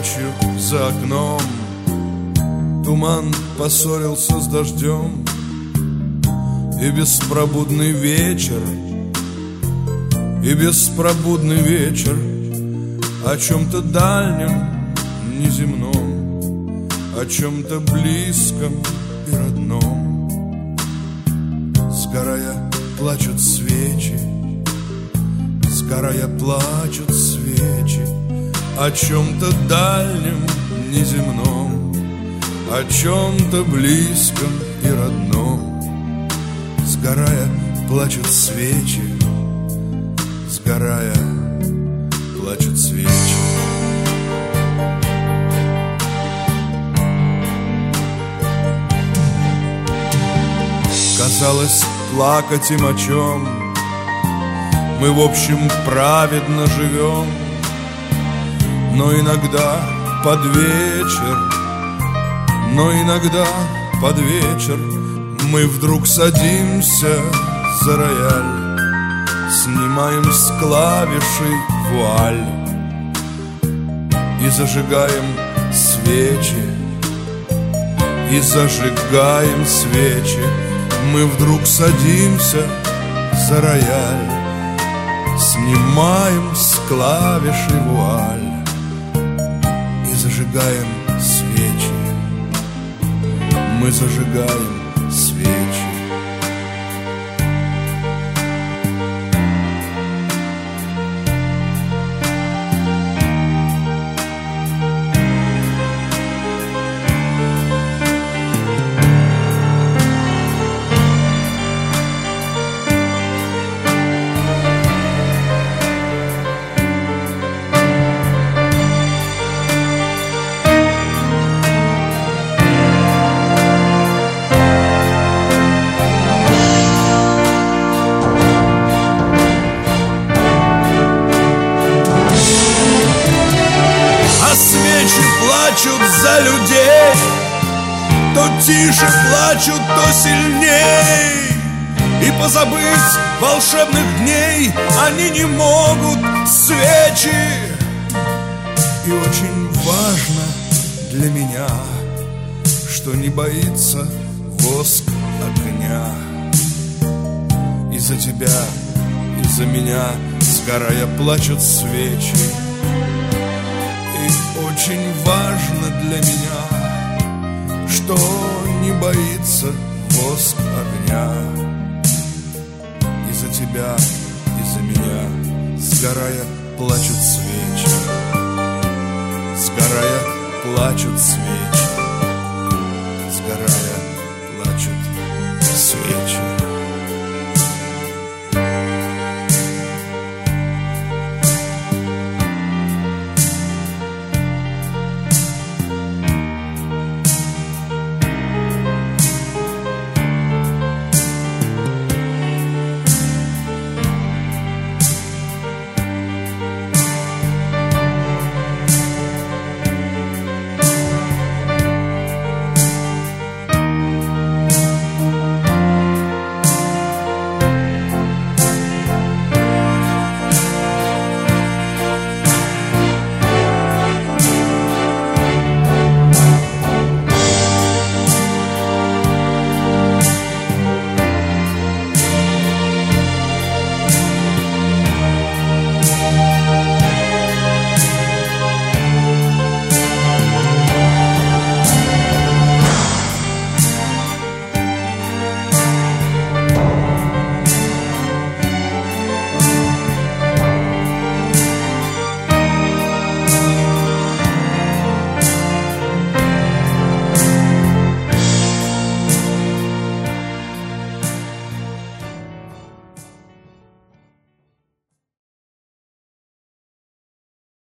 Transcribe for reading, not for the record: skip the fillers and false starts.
ночью за окном туман поссорился с дождем, и беспробудный вечер, и беспробудный вечер о чем-то дальнем, неземном, о чем-то близком и родном. Сгорая, плачут свечи, сгорая, плачут свечи о чем-то дальнем, неземном, о чем-то близком и родном. Сгорая, плачут свечи, сгорая, плачут свечи. Казалось, плакать им о чем? Мы, в общем, праведно живем, но иногда под вечер, но иногда под вечер мы вдруг садимся за рояль, снимаем с клавишей вуаль и зажигаем свечи, и зажигаем свечи. Мы вдруг садимся за рояль, снимаем с клавиши вуаль и зажигаем свечи. Мы зажигаем свечи. Плачут за людей, то тише плачут, то сильней, и позабыть волшебных дней они не могут, свечи. И очень важно для меня, что не боится воск огня. И за тебя, и за меня, сгорая, плачут свечи. Очень важно для меня, что не боится воск огня. И за тебя, и за меня, сгорая, плачут свечи. Сгорая, плачут свечи. Сгорая.